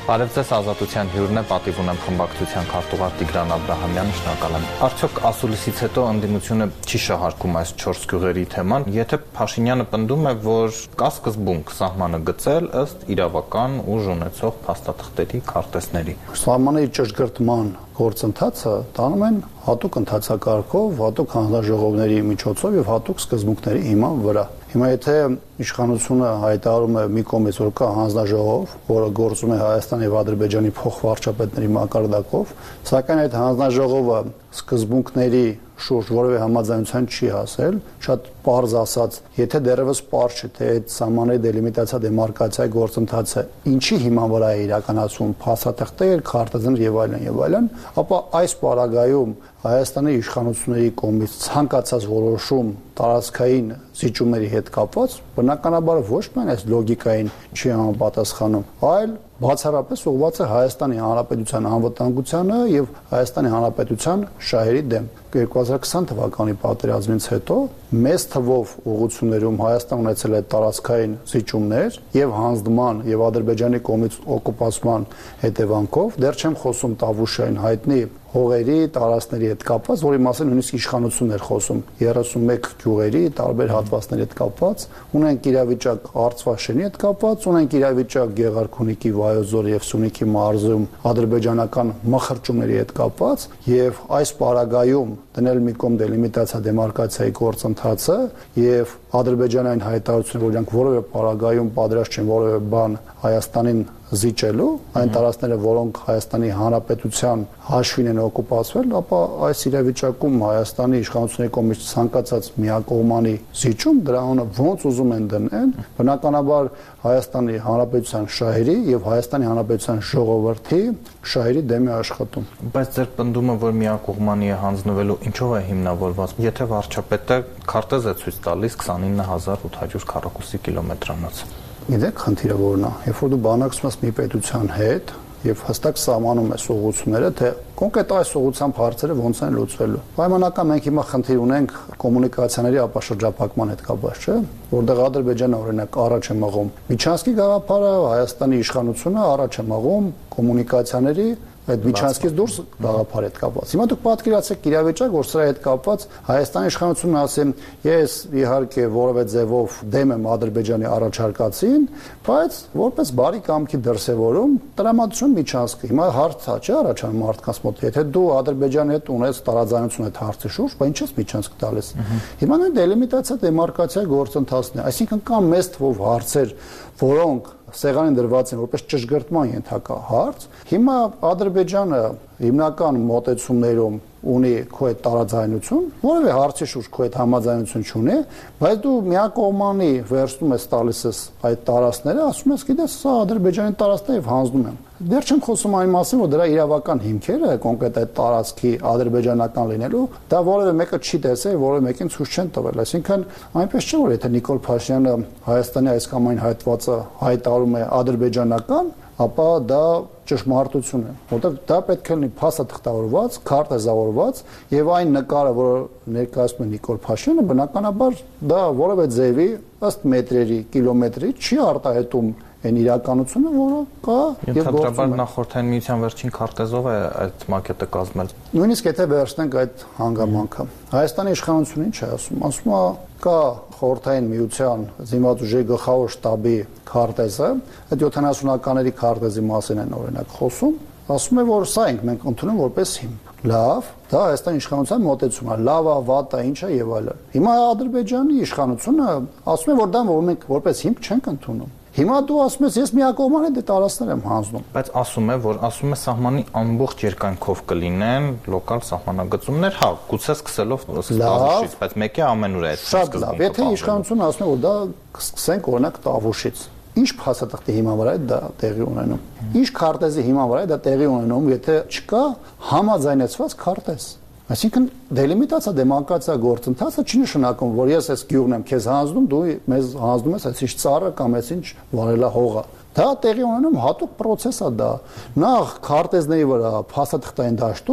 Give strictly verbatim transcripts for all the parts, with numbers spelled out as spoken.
Արև ձեզ ազատության հյուրն է, պատիվ ունեմ խմբակցության քարտուղար Տիգրան Աբրահամյանը, շնորհակալ եմ։ Արդյոք ասուլիսից հետո ընդդիմությունը չի շահարկում այս չորս գյուղերի թեման, եթե Փաշինյանը պնդում է, որ կա սկզբունք սահմանը գծել ըստ իրավական ուժ ունեցող փաստաթղթերի, քարտեզների։ Սահմանի ճշգրտման գործընթացը տանում են հատուկ ընթացակարգով, հատուկ հանձնաժողովների միջոցով եւ հատուկ սկզբունքների հիման վրա։ Հիմա եթե իշխանությունը հայտարարում է մի կողմից, որ կա հանձնաժողով, որը գործում է Հայաստանի եւ Ադրբեջանի փոխվարչապետների մակարդակով, սակայն այդ հանձնաժողովը սկզբունքների շուրջ որևէ համաձայնության չի հասել, շատ պարզ ասած, եթե դեռևս պարզ չէ, թե այդ սահմանների դելիմիտացիա դեմարկացիայի գործընթացը ինչի հիման վրա է իրականացվում, փաստաթղթեր, քարտեզներ եւ այլն եւ այլն, ապա այս պարագայում Հայաստանի իշխանությունների կողմից ցանկացած որոշում տարածքային զիջումների հետ կապված բնականաբար ոչ միայն այս լոգիկային չի համապատասխանում, այլ բացառապես ուղղված է Հայաստանի Հանրապետության անվտանգությանը եւ Հայաստանի Հանրապետության շահերի դեմ։ երկու հազար քսան թվականի պատերազմից հետո մեծ թվով ուղղություններում Հայաստան ունեցել է տարածքային զիջումներ եւ հանձնման եւ Ադրբեջանի կողմից օկուպացման հետևանքով, դեռ չեմ խոսում Տավուշային հայտնի հողերի, տարածքների հետ կապված, որի մասին նույնիսկ իշխանությունն էր խոսում, երեսունմեկ գյուղերի տարբեր հատվածների հետ կապված, ունենք իրավիճակ Արցվաշենի հետ կապված, ունենք իրավիճակ Գեղարքունիքի, Վայոց եւ Սյունիքի մարզում ադրբեջանական մխրճումների հետ կապված, եւ այս պարագայում դնել մի կողմ դելիմիտացիա դեմարկացիայի գործընթացը եւ ադրբեջանային հայտարարությունը, որ իրանք որևէ պարագայում պատրաստ չեն որևէ բան Հայաստանին զիջելու, այն տարածքները, որոնք Հայաստանի Հանրապետության հաշվին են օկուպացվել, ապա այս իրավիճակում Հայաստանի իշխանությունների կողմից ցանկացած միակողմանի զիջում դրա անունը ոնց ուզում են դնեն, բնականաբար Հայաստանի Հանրապետության շահերի եւ Հայաստանի Հանրապետության ժողովրդի շահերի դեմ է աշխատում։ Բայց ձեր պնդումը, որ միակողմանի է հանձնվելու, ինչով է հիմնավորված։ Եթե վարչապետը քարտեզ է ցույց տալիս քսանինը հազար ութ հարյուր քառակուսի կիլոմետրանոց։ Գիտեք, խնդիրը որն է, երբ որ դու բանակցում ես մի պետության հետ եւ հստակ սահմանում ես ուղղությունները, թե կոնկրետ այս ուղղությամբ հարցերը ոնց են լուծվելու։ Պայմանական մենք հիմա խնդիր ունենք կոմունիկացիաների ապաշրջափակման հետ կապված, չէ՞, որտեղ Ադրբեջանը օրինակ առաջ է մղում Միչանսկի գաղափարը, Հայաստանի իշխանությունը առաջ է մղում կոմունիկացիաների այդ Միչանսկից դուրս գաղափար հետ կապված։ Հիմա դուք պատկերացրեք իրավիճակ, որ սրա հետ կապված Հայաստանի իշխանությունը ասի, ես իհարկե որևէ ձևով դեմ եմ Ադրբեջանի առաջարկածին, բայց որպես բարի կամքի դրսևորում տրամադրություն Միչանսկը։ Հիմա հարցը չէ առաջանում մարդկանց մոտ, եթե դու Ադրբեջանի հետ ունես տարաձայնություն այդ հարցի շուրջ, բայց ինչ ես Միչանսկ տալիս։ Հիմա նույն դելիմիտացիա դեմարկացիա գործընթացն է, այսինքն կան մեծ թվով հարցեր, որոնք սեղանին դրված են որպես ճշգրտման ենթակա հարց։ Հիմա Ադրբեջանը հիմնական մոտեցումներում ունի քո այդ տարաձայնություն, որևէ հարցի շուրջ քո այդ համաձայնություն չունի, բայց դու միակողմանի վերցնում ես տալիս ես այդ տարածքները, ասում ես, գիտես, սա Ադրբեջանի տարածքն է եւ հանձնում եմ։ Դեռ չեմ խոսում այն մասին, որ դրա իրավական հիմքերը կոնկրետ այդ տարածքի ադրբեջանական լինելու, դա որևէ մեկը չի տեսել, որևէ մեկին ցույց չեն տվել։ Այսինքն այնպես չէ, որ եթե Նիկոլ Փաշինյանը Հայաստանի այս կամ այն հայտվածը հայտարարում է ադրբեջանական, ապա դա ճշմարտություն է, որտեղ դա պետք է լինի փաստաթղթավորված, քարտեզավորված եւ այն նկարը, որը ներկայացնում է Նիկոլ Փաշինյանը, բնականաբար դա որևէ ձևի ըստ մետրերի, կիլոմետրի չի արտահայտում այն իրականությունը, որը կա եւ գործում է։ Նախորդային միության վերջին քարտեզով է այդ մակետը կազմել։ Նույնիսկ եթե վերցնենք այդ հանգամանքը, Հայաստանի իշխանությունը ինչ է ասում, ասում է կա խորհրդային միության զինված ուժերի գլխավոր շտաբի քարտեզը, այդ յոթանասունականների քարտեզի մասին են օրինակ խոսում, ասում է, որ սա ենք մենք ընդունում որպես հիմք։ Լավ, դա Հայաստանի իշխանության մոտեցում է, լավ է, վատ է, ինչ է եւ այլն։ Հիմա Ադրբեջանի իշխանությունը ասում է, որ դա որ մենք որպես հիմք չենք ընդունում։ Հիմա դու ասում ես, ես միակողմանի դե տարածքներ եմ հանձնում։ Բայց ասում է, որ ասում է սահմանի ամբողջ երկայնքով կլինեն լոկալ սահմանագծումներ, հա, գուցե սկսելով Տավուշից, բայց մեկը ամենուր է այդ սկզբունքը։ Շատ լավ, եթե իշխանությունը ասում է, որ դա կսկսենք օրինակ Տավուշից, ինչ փաստաթղթի հիման վրա է դա տեղի ունենում։ Ինչ քարտեզի հիման վրա է դա տեղի ունենում, եթե չկա համաձայնեցված քարտեզ։ Այսինքն դելիմիտացիա դեմարկացիա գործընթացը չի նշանակում, որ ես այս գյուղն եմ քեզ հանձնում, դու մեզ հանձնում ես այսինչ ծառը կամ այսինչ վարելահողը։ Դա տեղի ունենում հատուկ process է դա։ Նախ քարտեզների վրա փաստաթղթային դաշտում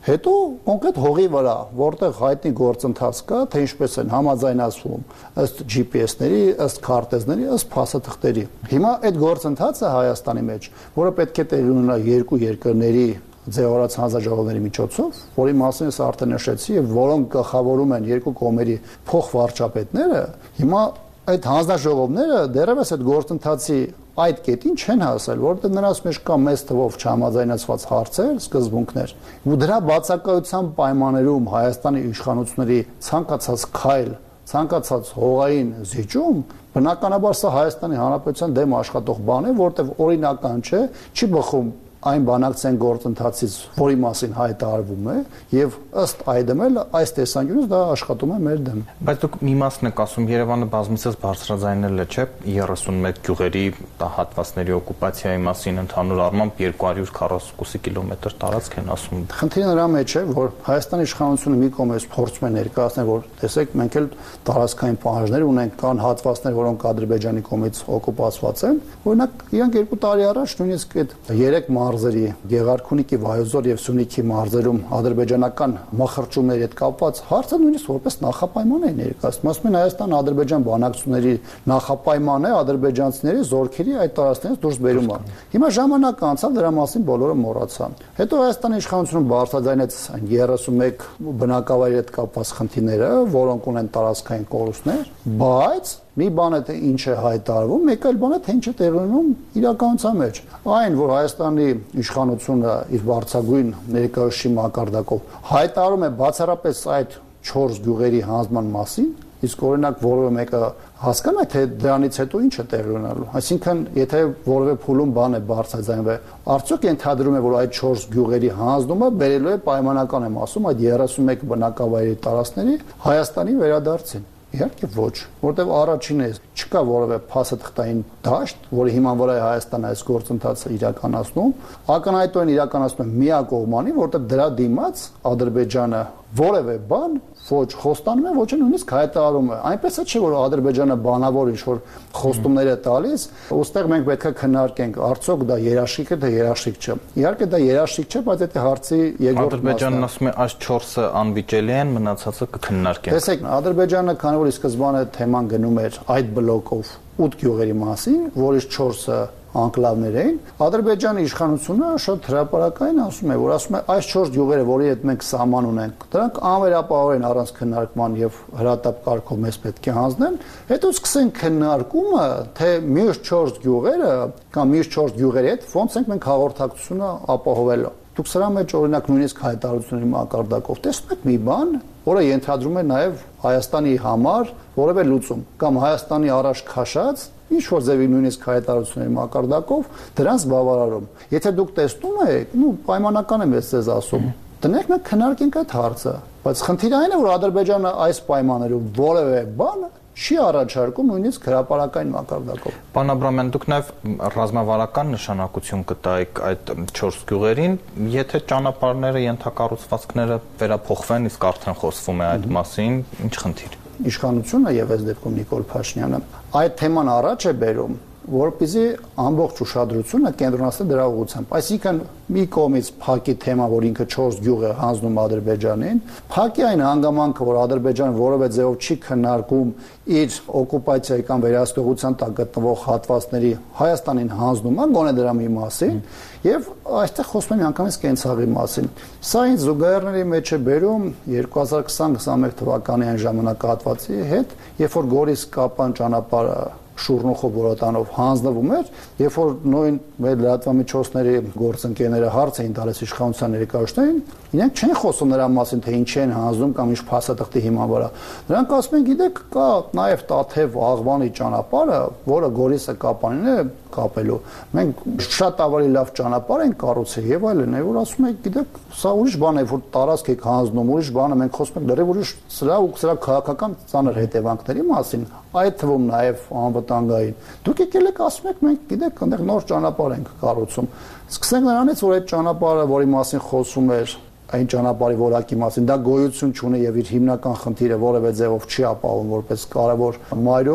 Հետո կոնկրետ հողի վրա, որտեղ հայտնի գործընթաց կա, թե ինչպես են համաձայնացվում ըստ G P S-ների, ըստ քարտեզների, ըստ փաստաթղթերի։ Հիմա այդ գործընթացը Հայաստանի մեջ, որը պետք է տեղի ունենա երկու երկրների ձևավորած հանձնաժողովների միջոցով, որի մասին ես արդեն նշեցի, եւ որոնք գլխավորում են երկու կողմերի փոխվարչապետները, հիմա այդ հանձնաժողովները դեռևս այդ գործընթացի այդ կետին չեն հասել, որովհետև նրանց մեջ կա մեծ թվով չհամաձայնեցված հարցեր, սկզբունքներ։ Ու դրա բացակայության պայմաններում Հայաստանի իշխանությունների ցանկացած քայլ, ցանկացած հողային զիջում, բնականաբար սա Հայաստանի Հանրապետության դեմ աշխատող բան է, որովհետև օրինական չէ, չի բխում այն բանակցային գործընթացից, որի մասին հայտարարվում է, եւ ըստ այդմ էլ այս տեսանկյունից դա աշխատում է մեր դեմ։ Բայց դուք մի մասն եք ասում, Երևանը բազմիցս բարձրաձայնել է, չէ՞, երեսունմեկ գյուղերի հատվածների օկուպացիայի մասին ընդհանուր առմամբ երկու հարյուր քառասունութ կիլոմետր տարածք են ասում։ Խնդիրը նրա մեջ է, որ Հայաստանի իշխանությունը մի կողմից փորձում է ներկայացնել, որ տեսեք, մենք էլ տարածքային պահանջներ ունենք, կան հատվածներ, որոնք Ադրբեջանի կողմից օկուպացված են։ Օրինակ, իրանք երկու տարի առաջ նույնիսկ այդ երեք մարզերի Գեղարքունիքի, Վայոց եւ Սյունիքի մարզերում ադրբեջանական մխրճումների հետ կապված հարցը նույնիսկ որպես նախապայման է ներկայացնում։ Ասում են Հայաստան-Ադրբեջան բանակցությունների նախապայման է ադրբեջանցիների զորքերի այդ տարածքներից դուրս բերումը։ Հիմա ժամանակ անցավ, դրա մասին բոլորը մոռացան։ Հետո Հայաստանի իշխանությունը բարձրաձայնեց երեսունմեկ բնակավայրի հետ կապված խնդիրները, որոնք ունեն տարածքային կորուստներ, բայց մի բան է թե ինչ է հայտարարվում, մեկ այլ բան է թե ինչ է տեղի ունենում իրականության մեջ։ Այն, որ Հայաստանի իշխանությունը իր բարձրագույն ներկայացուցիչ մակարդակով հայտարարում է բացառապես այդ չորս գյուղերի հանձնման մասին, իսկ օրինակ որևէ մեկը հասկանա թե դրանից հետո ինչ է տեղի ունենալու։ Այսինքն, եթե որևէ փուլում բան է բարձրաձայնվել, արդյոք ենթադրում է, որ այդ չորս գյուղերի հանձնումը բերելու է պայմանական եմ ասում այդ երեսունմեկ բնակավայրի տարածքների Հայաստանի վերադարձին։ Իհարկե ոչ, որտեղ առաջինը չկա որևէ փաստաթղթային դաշտ, որի հիման վրա է Հայաստանը այս գործընթացը իրականացնում, ակնհայտորեն իրականացնում է միակողմանի, որտեղ դրա դիմաց Ադրբեջանը որևէ բան ոչ խոստանում է, ոչ էլ նույնիսկ հայտարարում է։ Այնպես է չէ, որ Ադրբեջանը բանավոր ինչ-որ խոստումներ է տալիս, ուստեղ մենք պետք է քննարկենք, արդյոք դա երաշխիք է, թե երաշխիք չէ։ Իհարկե դա երաշխիք չէ, բայց դա հարցի երկրորդ մասն է։ Ադրբեջանն ասում է, այս չորսը անվիճելի են, մնացածը կքննարկենք։ Տեսեք, Ադրբեջանը, քանի որ ի սկզբանե թեման գնում էր այդ բլոկով ութ գյուղերի մասին, որից չորսը անկլավներ էին, Ադրբեջանի իշխանությունը շատ հրապարակային ասում է, որ ասում է այս չորս գյուղերը, որի հետ մենք սահման ունենք, դրանք անվերապահորեն առանց քննարկման եւ հրատապ կարգով մեզ պետք է հանձնեն, հետո սկսենք քննարկումը, թե մյուս չորս գյուղերը կամ մյուս չորս գյուղերի հետ ոնց ենք մենք հաղորդակցությունը ապահովելու։ Դուք սրա մեջ օրինակ նույնիսկ հայտարարությունների մակարդակով տեսնում եք մի բան, որը ենթադրում է նաև Հայաստանի համար որևէ լուծում կամ Հայաստանի առաջ քաշած ինչ որ ձևի նույնիսկ հայտարարությունների մակարդակով դրանց բավարարում։ Եթե դուք տեսնում եք, նու պայմանական եմ ես ձեզ ասում, դնենք մենք քննարկենք այդ հարցը, բայց խնդիրը այն է, որ Ադրբեջանը այս պայմաններում որևէ բան չի առաջարկում նույնիսկ հրապարակային մակարդակով։ Պարոն Աբրամյան, դուք նաև ռազմավարական նշանակություն կտայիք այդ չորս գյուղերին, եթե ճանապարհները, ենթակառուցվածքները վերափոխվեն, իսկ արդեն խոսվում է այդ մասին, ինչ խնդիր։ Իշխանությունը եւ այս դեպքում Նիկոլ Փաշինյանը այդ թեման առաջ է բերում, որպեսզի ամբողջ ուշադրությունը կենտրոնացնի դրա ուղղությամբ։ Այսինքն մի կողմից փակի թեմա, որ ինքը չորս գյուղ է հանձնում Ադրբեջանին, փակի այն հանգամանքը, որ Ադրբեջանը որևէ ձևով չի քննարկում իր օկուպացիայի կամ վերահսկողության տակ գտնվող հատվածների Հայաստանին հանձնումը, գոնե դրա մի մասին, եւ այստեղ խոսում ենք անգամից կենցաղի մասին։ Սա ինձ զուգահեռների մեջ է բերում երկու հազար քսան քսանմեկ թվականի այն ժամանակահատվածի հետ, երբ որ Գորիս-Կապան ճանապարհը Շուրնուխով Բորոտանով հանձնվում էր, երբ որ նույն մեր լրատվամիջոցների գործընկերները հարց էին տալիս իշխանության ներկայացուցիչներին, իրենք չեն խոսում նրա մասին, թե ինչ են հանձնում կամ ինչ փաստաթղթի հիման վրա։ Նրանք ասում են, գիտեք, կա նաև Տաթև Աղվանի ճանապարհը, որը Գորիսը Կապանին է կապելու։ Մենք շատ ավելի լավ ճանապարհ ենք կառուցել եւ այլն, որ ասում եք, գիտեք, սա ուրիշ բան է, որ տարածք եք հանձնում, ուրիշ բան է, մենք խոսում ենք լրիվ ուրիշ սրա ու սրա քաղաքական ծանր հետևանքների մասին, այդ թվում նաև անվտանգային։ Դուք եկել եք ասում եք, մենք գիտեք, այնտեղ նոր ճանապարհ ենք կառուցում։ Սկսենք նրանից, որ այդ ճանապարհը, որի մասին խոսում էր, այն ճանապարհի որակի մասին, դա գոյություն չունի եւ իր հիմնական խնդիրը որևէ ձևով չի ապահովում որպես կարևոր մայրուղի,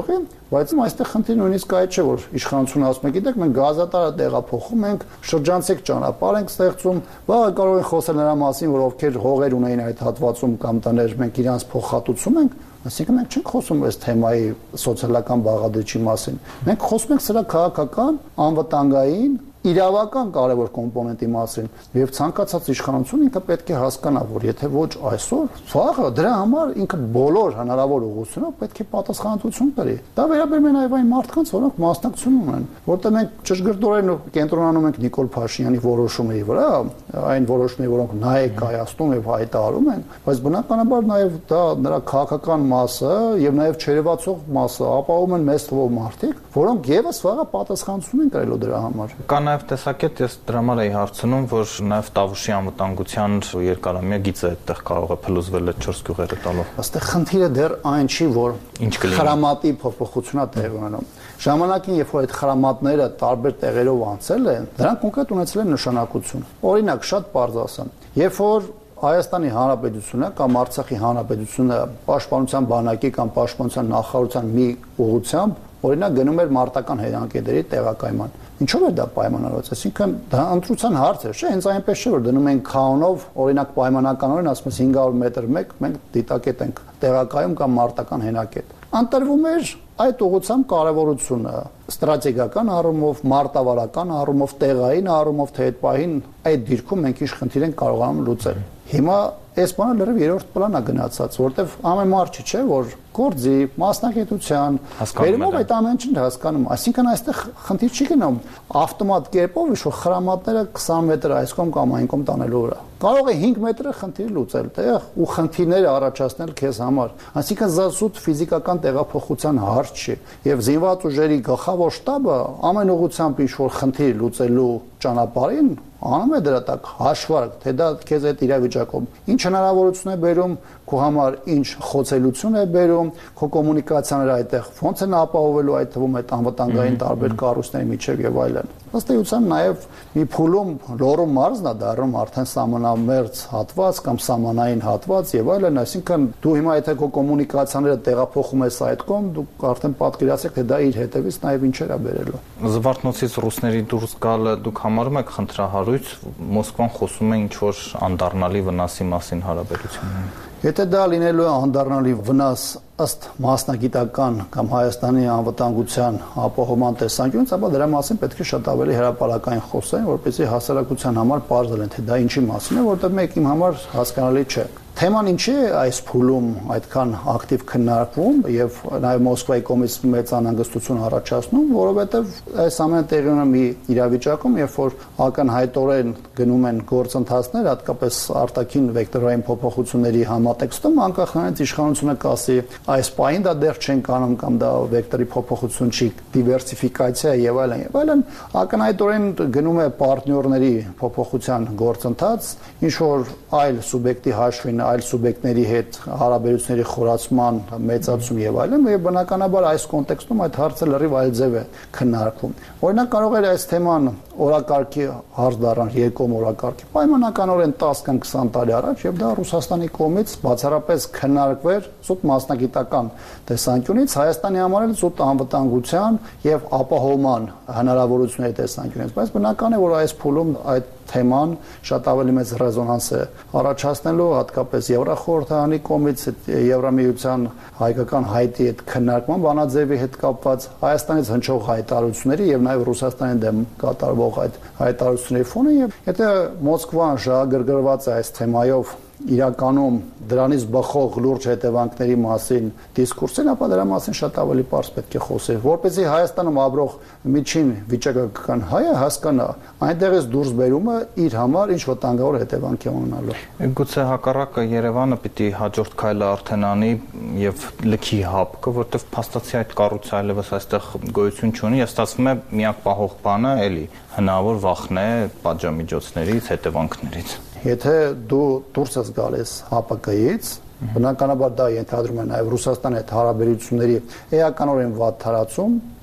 բայց այստեղ խնդիրը նույնիսկ այդ չէ, որ իշխանությունը ասում է, գիտեք, մենք գազատարը տեղափոխում ենք, շրջանցիկ ճանապարհ ենք ստեղծում, բա կարող են խոսել նրա մասին, որ ովքեր հողեր ունեին այդ հատվածում կամ տներ, մենք իրանց փոխհատուցում ենք, այսինքն մենք չենք խոսում այս թեմայի սոցիալական բաղադրիչի մասին։ Մենք խոսում ենք սրա քաղաքական, անվտանգային, իրավական կարևոր կոմպոնենտի մասին, եւ ցանկացած իշխանություն ինքը պետք է հասկանա, որ եթե ոչ այսօր, վաղը դրա համար ինքը բոլոր հնարավոր ուղղությունով պետք է պատասխանատվություն կրի։ Դա վերաբերում է նաեւ այն մարդկանց, որոնք մասնակցություն ունեն, որտեղ մենք ճշգրտորեն կենտրոնանում ենք Նիկոլ Փաշինյանի որոշումների վրա, այն որոշումները, որոնք նա է կայացնում եւ հայտարարում են, բայց բնականաբար նաեւ դա նրա քաղաքական մասը եւ նաեւ չերևացող մասը ապահովում են մեծ թվով մարդիկ, որոնք եւս վաղը պատասխանատվություն են կրելու դրա համար։ Կա նաև տեսակետ, ես դրա համար էի հարցնում, որ նաև Տավուշի անվտանգության երկարամյա գիծը այդտեղ կարող է փլուզվել այդ չորս գյուղերը տալով։ Այստեղ խնդիրը դեռ այն չի, որ խրամատի փոփոխությունա տեղի ունենում։ Ժամանակին, երբ որ այդ խրամատները տարբեր տեղերով անցել են, դրանք կոնկրետ ունեցել են նշանակություն։ Օրինակ, շատ պարզ ասեմ, երբ որ Հայաստանի Հանրապետությունը կամ Արցախի Հանրապետությունը պաշտպանության բանակի կամ պաշտպանության նախարարության մի ուղղությամբ օրինակ գնում էր մարտական հետանկետերի տեղակայման։ Ինչով է դա պայմանավորված, այսինքն դա ընտրության հարց է, չէ՞, հենց այնպես չէ, որ դնում են քաոնով, օրինակ պայմանականորեն ասում ես հինգ հարյուր մետր մեկ, մենք դիտակետ ենք տեղակայում կամ մարտական հենակետ։ Ընտրվում էր այդ ուղղությամբ կարևորությունը ստրատեգիական առումով, մարտավարական առումով, տեղային առումով, թե այդ պահին այդ դիրքում մենք ինչ խնդիր ենք կարողանում լուծել։ Հիմա այս բանը լրիվ երրորդ պլան է գնացած, որտեվ ամեն մարդ չէ, որ գործի, մասնագիտության, վերումով այդ ամեն ինչն հասկանում։ Այսինքն այստեղ խնդիր չի գնում ավտոմատ կերպով, ինչ որ խրամատները քսան մետր այս կողմ կամ այն կողմ տանելու վրա։ Կարող է հինգ մետրը խնդիր լուծել տեղ ու խնդիրները առաջացնել քեզ համար։ Այսինքն զասուտ ֆիզիկական տեղափոխության հարց չի։ Եվ զինված ուժերի գլխավոր շտաբը ամեն ուղղությամբ ինչ որ խնդիր լուծելու ճանապարհին անում է դրա տակ հաշվարկ, թե դա քեզ այդ իրավիճակում ինչ հնարավորություն է բերում, քո համար ինչ խոցելություն է բերում, քո կոմունիկացիաները այդտեղ ոնց են ապահովելու այդ թվում այդ անվտանգային տարբեր կառույցների միջև եւ այլն։ Ըստ էության նաեւ մի փուլում Լոռու մարզն է դառնում արդեն սահմանամերձ հատված կամ սահմանային հատված եւ այլն, այսինքն դու հիմա եթե քո կոմունիկացիաները տեղափոխում ես այդ կողմ, դու արդեն պատկերացեք, թե դա իր հետևից նաեւ ինչեր է բերելու։ Զվարթնոցից ռուսների դուրս գալը դուք համարում եք խնդրահարույց, Մոսկվան խոսում է ինչ որ անդառնալի վնասի մասին հարաբերությունում։ Եթե դա լինելու է անդառնալի վնաս ըստ մասնագիտական կամ Հայաստանի անվտանգության ապահովման տեսանկյունից, ապա դրա մասին պետք է շատ ավելի հրապարակային խոսեն, որպեսզի հասարակության համար պարզ լինի, թե դա ինչի մասին է, որտեղ մեկ իմ համար հասկանալի չէ։ Թեման ինչի է այս փուլում այդքան ակտիվ քննարկվում եւ նաեւ Մոսկվայի կողմից մեծ անհանգստություն առաջացնում, որովհետեւ այս ամենը տեղի ունի մի իրավիճակում, երբ որ ակնհայտորեն գնում են գործընթացներ, հատկապես արտաքին վեկտորային փոփոխությունների համատեքստում, անկախ նրանից իշխանությունը կասի այս պահին դա դեռ չեն կանում կամ դա վեկտորի փոփոխություն չի, դիվերսիֆիկացիա եւ այլն եւ այլն, ակնհայտորեն գնում է պարտներների փոփոխության գործընթաց, ինչ որ այլ սուբյեկտի հաշվին այլ սուբյեկտների հետ հարաբերությունների խորացման մեծացում եւ այլն, եւ բնականաբար այս կոնտեքստում այդ հարցը լրիվ այլ ձև է քննարկվում։ Օրինակ կարող էր այս թեման օրակարգի հարց դառնալ երկկողմ օրակարգի պայմանականորեն տասը կամ քսան տարի առաջ եւ դա Ռուսաստանի կողմից բացառապես քննարկվեր զուտ մասնագիտական տեսանկյունից, Հայաստանի համար էլ զուտ անվտանգության եւ ապահովման հնարավորությունների տեսանկյունից, բայց բնական է, որ այս փուլում այդ թեման շատ ավելի մեծ ռեզոնանս է առաջացնելու, հատկապես Եվրախորհրդարանի կողմից, Եվրամիության հայկական հայտի հետ քննարկման բանաձևի հետ կապված, Հայաստանից հնչող հայտարարությունների եւ նաեւ Ռուսաստանի դեմ կատարվող այդ հայտարարությունների ֆոնը, եւ եթե Մոսկվան շահագրգռված է այս թեմայով իրականում դրանից բխող լուրջ հետևանքների մասին դիսկուրսին, ապա դրա մասին շատ ավելի պարզ պետք է խոսել, որպեսզի Հայաստանում ապրող միջին վիճակական հայը հասկանա այնտեղից դուրս բերումը իր համար ինչ վտանգավոր հետևանք է ունենալու։ Գուցե հակառակը Երևանը պիտի հաջորդ քայլը արդեն անի եւ լքի հապկը, որտեվ փաստացի այդ կառույցը այլևս այստեղ գոյություն չունի, եւ ստացվում է միակ պահող բանը էլի հնարավոր վախն է պատժամիջոցներից, հետևանքներից։ Եթե դու դուրս ես գալիս ՀԱՊԿ-ից, բնականաբար դա ենթադրում է նաև Ռուսաստանի հետ հարաբերությունների էականորեն վատ թարացում,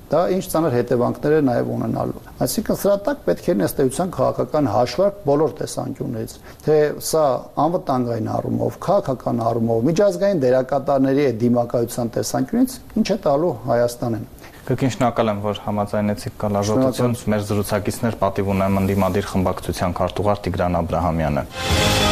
դա ինչ ծանր հետևանքներ է նաև ունենալու։ Այսինքն սրա տակ պետք է ըստ էության քաղաքական հաշվարկ բոլոր տեսանկյուններից, թե սա անվտանգային առումով, քաղաքական առումով, միջազգային դերակատարների դիմակայության տեսանկյունից ինչ է տալու Հայաստանին։ Կրկին շնորհակալ եմ, որ համաձայնեցիք կալաժողովություն։ Մեր զրուցակիցներ պատիվ ունեմ ընդդիմադիր խմբակցության քարտուղար Տիգրան Աբրահամյանը։